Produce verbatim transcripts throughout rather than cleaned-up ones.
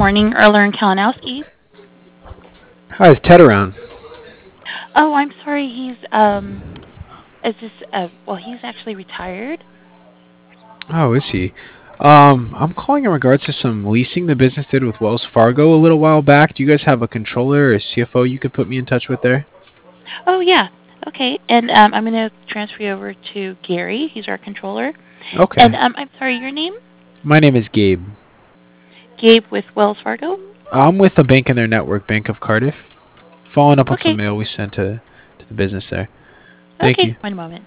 morning, Erler and Kalinowski. Hi, is Ted around? Oh, I'm sorry. He's um, is this uh, well, he's actually retired. Oh, is he? Um, I'm calling in regards to some leasing the business did with Wells Fargo a little while back. Do you guys have a controller or a C F O you could put me in touch with there? Oh yeah, okay. And um, I'm going to transfer you over to Gary. He's our controller. And Okay. um, I'm sorry, your name? My name is Gabe. Gabe with Wells Fargo. I'm with a bank in their network, Bank of Cardiff. Following up on some Okay. mail we sent to, to the business there. Thank Okay. you. One moment.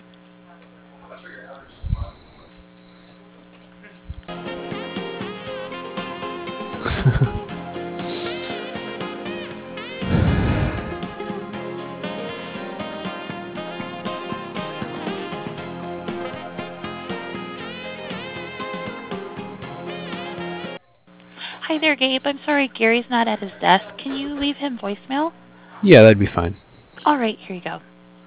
Hi there, Gabe. I'm sorry, Gary's not at his desk. Can you leave him voicemail? Yeah, that'd be fine. All right, here you go.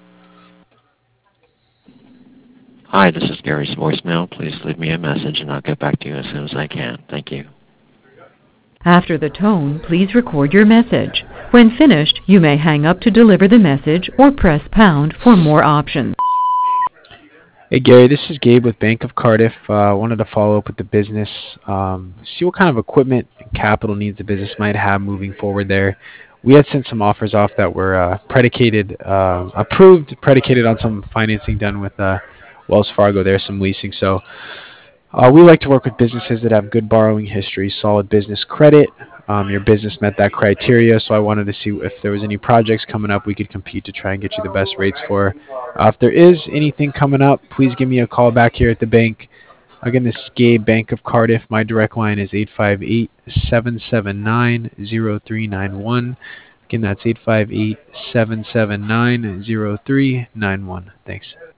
Hi, this is Gary's voicemail. Please leave me a message and I'll get back to you as soon as I can. Thank you. After the tone, please record your message. When finished, you may hang up to deliver the message or press pound for more options. Hey Gary, this is Gabe with Bank of Cardiff. I uh, wanted to follow up with the business, um, see what kind of equipment and capital needs the business might have moving forward there. We had sent some offers off that were uh, predicated, uh, approved, predicated on some financing done with uh, Wells Fargo there, some leasing. So uh, we like to work with businesses that have good borrowing history, solid business credit. Um, your business met that criteria, so I wanted to see if there was any projects coming up we could compete to try and get you the best rates for. Uh, if there is anything coming up, please give me a call back here at the bank. Again, this is Gabe, Bank of Cardiff. My direct line is eight five eight, seven seven nine, zero three nine one. Again, that's eight five eight, seven seven nine, zero three nine one. Thanks.